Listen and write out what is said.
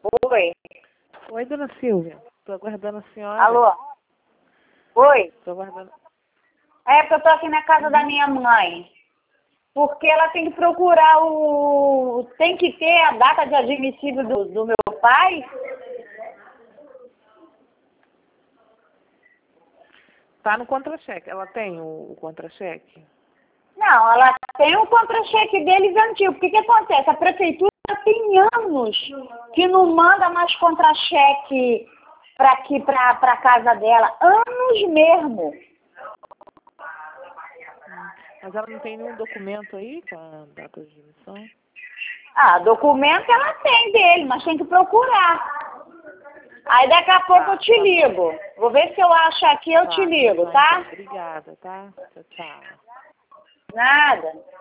Oi. Oi, dona Silvia. Estou aguardando a senhora. Alô? Oi. Estou aguardando. É porque eu tô aqui na casa da minha mãe. Porque ela tem que procurar o... Tem que ter a data de admissível do meu pai. Tá no contra-cheque. Ela tem o contra-cheque? Não, ela tem o contra-cheque deles antigo. O que que acontece? A prefeitura tem anos que não manda mais contra-cheque para aqui, para casa dela. Anos mesmo. Mas ela não tem nenhum documento aí com a data de admissão? Ah, documento ela tem dele, mas tem que procurar. Aí daqui a pouco eu te ligo. Vou ver se eu acho aqui, eu te ligo, tá? Obrigada, tá? Tchau, tchau. Nada.